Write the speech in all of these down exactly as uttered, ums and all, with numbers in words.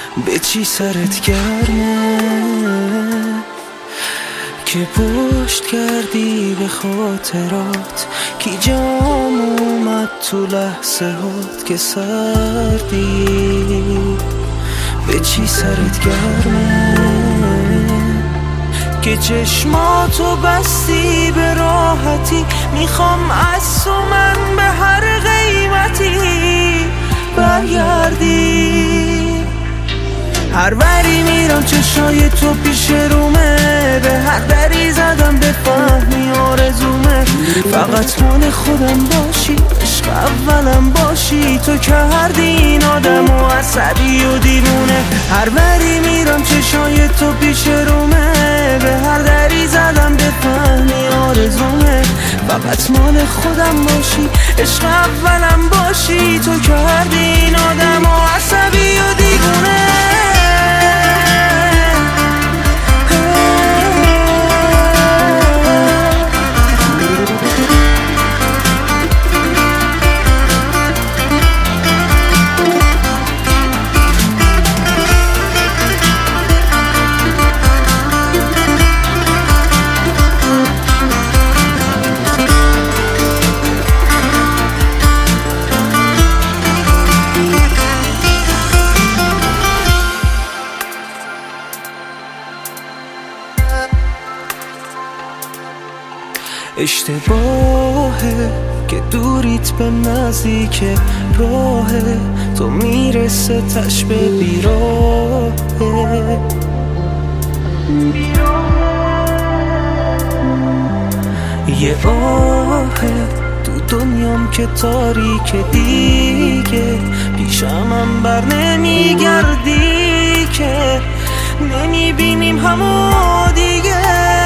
به چی سرت گرمه که پشت کردی به خاطرات؟ کی جام اومد تو لحظه هات که سردی؟ به چی سرت گرمه که چشماتو بستی به راحتی؟ میخوام از تو من به هر قیمتی برگردی. هر وری میرم چشای تو پیش رومه، به هر دری زدم به فهمی آرزومه. فقط مال خودم باشی، عشق اولم باشی، تو کردی این آدمو عصبی و دیوونه. هر وری میرم چشای تو پیش رومه، به هر دری زدم به فهمی آرزومه. فقط مال خودم باشی، عشق اولم باشی، تو کردی این آدمو عصبی و دیوونه. اشتباهه که دوریت به نزدیک راهه، تو میرسه تش به بیراهه. یه آهه تو دنیام که تاریک دیگه، پیشمم بر نمیگردی که نمیبینیم همو دیگه.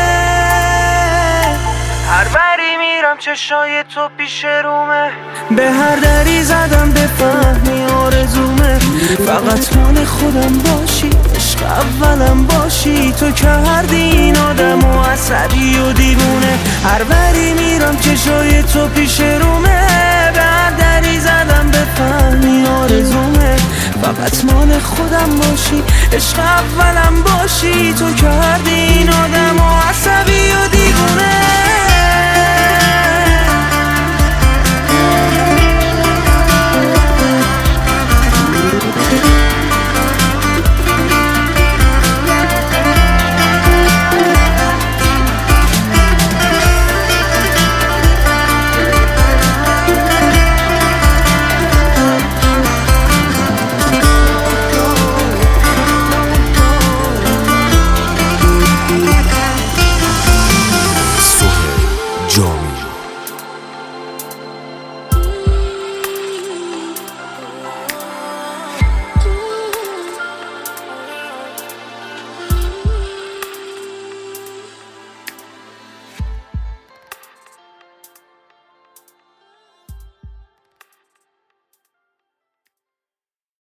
هر بری میرم چشای تو پیش رومه، به هر دری زدم به فهمی آرزومه. فقط مال خودم باشی، عشق اولم باشی، تو کردی این آدمو عصبی و دیوونه. هر بری میرم چشای تو پیش رومه، به هر دری زدم به فهمی آرزومه. فقط مال خودم باشی، عشق اولم باشی، تو کردی این آدمو عصبی و دیوونه.